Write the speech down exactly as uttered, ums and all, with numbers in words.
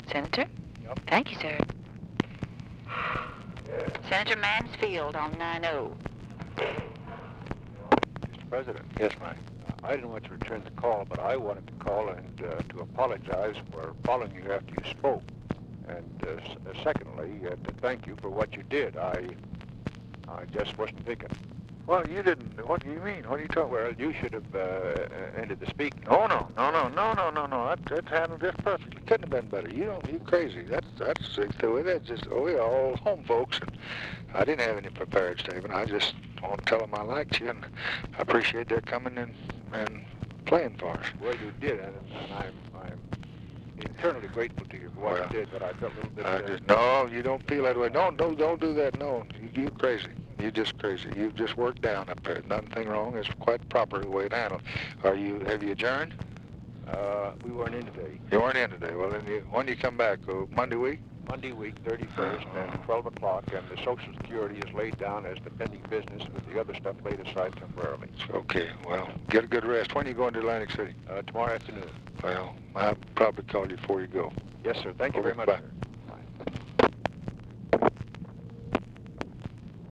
Senator? Yep. Thank you, sir. Senator Mansfield on nine oh. Mister President. Yes, Mike. I didn't want to return the call, but I wanted to call and uh, to apologize for following you after you spoke. And uh, s- uh, secondly, uh, to thank you for what you did. I I just wasn't thinking. Well, you didn't. What do you mean? What are you talking Well, you should have uh, uh, ended the speaking. about? Oh, no, no, no, no, no, no, no. That, that handled just perfectly. Couldn't have been better. You don't, you crazy. That's, that's, that's just, oh, we are all home folks, and I didn't have any prepared statement. I just want to tell them I liked you, and I appreciate their coming and, and playing for us. Well, you did, and, and I'm, I'm eternally grateful to you for what Well, you did, but I felt a little bit... I Uh, just, no, you don't feel that way. No, don't, don't do that. No, you, you're crazy. You're just crazy. You've just worked down up there. Nothing wrong. It's quite proper the way it handled. Are you, have you adjourned? uh, we weren't in today. You weren't in today. Well, then you, when do you come back? Uh, Monday week? Monday week, thirty-first, and twelve o'clock, and the Social Security is laid down as the pending business with the other stuff laid aside temporarily. Okay, well, get a good rest. When are you going to Atlantic City? Uh, tomorrow afternoon. Well, I'll probably call you before you go. Yes, sir. Thank you Okay, very much, bye. sir.